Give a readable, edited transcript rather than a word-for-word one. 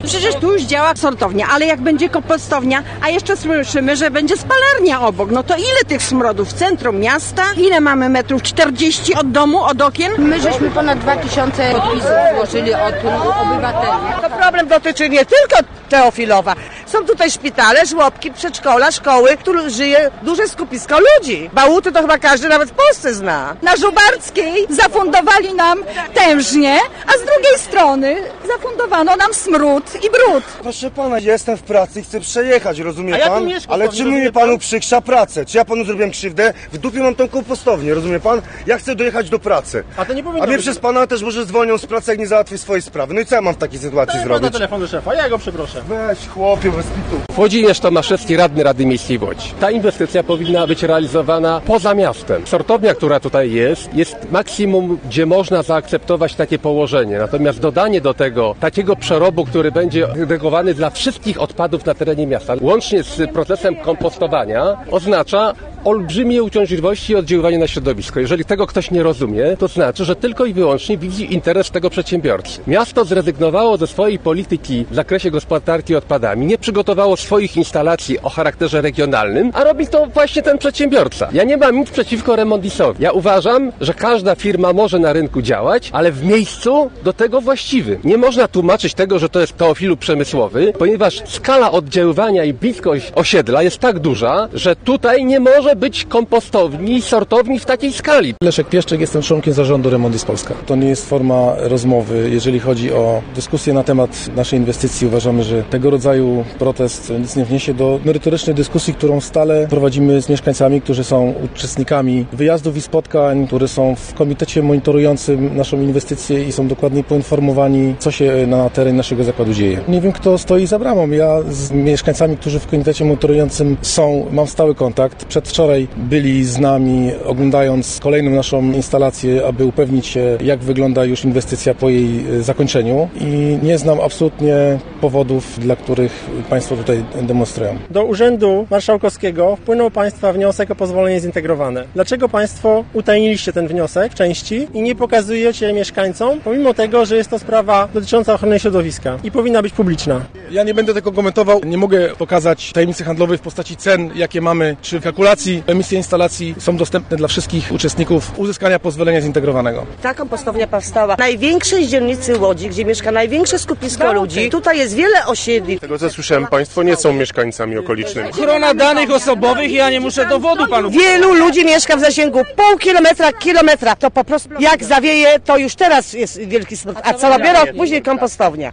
Przecież tu już działa sortownia, ale jak będzie kompostownia, a jeszcze słyszymy, że będzie spalarnia obok, no to ile tych smrodów w centrum miasta? Ile mamy metrów? 40 od domu, od okien? My żeśmy ponad 2000 podpisów złożyli od obywateli. To problem dotyczy nie tylko Teofilowa. Są tutaj szpitale, żłobki, przedszkola, szkoły, tu żyje duże skupisko ludzi. Bałuty to chyba każdy nawet w Polsce zna. Na Żubarskiej zafundowali nam tężnie, a z drugiej strony zafundowano nam smród i brud. Proszę pana, jestem w pracy i chcę przejechać, rozumie ja pan? Ale czy mnie panu przykrza pracę? Czy ja panu zrobiłem krzywdę? W dupie mam tą kompostownię, rozumie pan? Ja chcę dojechać do pracy. A to nie powinno A mnie być. przez pana też może zwolnią z pracy, jak nie załatwię swojej sprawy. No i co ja mam w takiej sytuacji Daj zrobić? na telefon do szefa, ja go przeproszę. Weź chłopie, bez pitu. Włodzimierz Tomaszewski, radny Rady Miejskiej w Łodzi. Ta inwestycja powinna być realizowana poza miastem. Sortownia, która tutaj jest maksimum, gdzie można zaakceptować takie położenie. Natomiast dodanie do tego takiego przerobu, który będzie dedykowany dla wszystkich odpadów na terenie miasta, łącznie z procesem kompostowania, oznacza olbrzymie uciążliwości i oddziaływanie na środowisko. Jeżeli tego ktoś nie rozumie, to znaczy, że tylko i wyłącznie widzi interes tego przedsiębiorcy. Miasto zrezygnowało ze swojej polityki w zakresie gospodarki odpadami, nie przygotowało swoich instalacji o charakterze regionalnym, a robi to właśnie ten przedsiębiorca. Ja nie mam nic przeciwko Remondisowi. Ja uważam, że każda firma może na rynku działać, ale w miejscu do tego właściwym. Nie można tłumaczyć tego, że to jest teofilu przemysłowy, ponieważ skala oddziaływania i bliskość osiedla jest tak duża, że tutaj nie może być kompostowni i sortowni w takiej skali. Leszek Pieszczek, jestem członkiem zarządu Remondis Polska. To nie jest forma rozmowy, jeżeli chodzi o dyskusję na temat naszej inwestycji. Uważamy, że tego rodzaju protest nic nie wniesie do merytorycznej dyskusji, którą stale prowadzimy z mieszkańcami, którzy są uczestnikami wyjazdów i spotkań, którzy są w komitecie monitorującym naszą inwestycję i są dokładnie poinformowani, co się na terenie naszego zakładu dzieje. Nie wiem, kto stoi za bramą. Ja z mieszkańcami, którzy w komitecie monitorującym są, mam stały kontakt. Przedwczoraj byli z nami, oglądając kolejną naszą instalację, aby upewnić się, jak wygląda już inwestycja po jej zakończeniu i nie znam absolutnie powodów, dla których Państwo tutaj demonstrują. Do Urzędu Marszałkowskiego wpłynął Państwa wniosek o pozwolenie zintegrowane. Dlaczego Państwo utajniliście ten wniosek w części i nie pokazujecie mieszkańcom, pomimo tego, że jest to sprawa dotycząca ochrony środowiska i powinna być publiczna? Ja nie będę tego komentował, nie mogę pokazać tajemnicy handlowej w postaci cen, jakie mamy, czy kalkulacji. Emisje instalacji są dostępne dla wszystkich uczestników uzyskania pozwolenia zintegrowanego. Ta kompostownia powstała w największej dzielnicy Łodzi, gdzie mieszka największe skupisko ludzi. Tutaj jest wiele osiedli. Tego co słyszałem, Państwo nie są mieszkańcami okolicznymi. Ochrona danych osobowych, ja nie muszę dowodu panu. Wielu ludzi mieszka w zasięgu pół kilometra. To po prostu jak zawieje, to już teraz jest wielki smród, a co dopiero później kompostownia.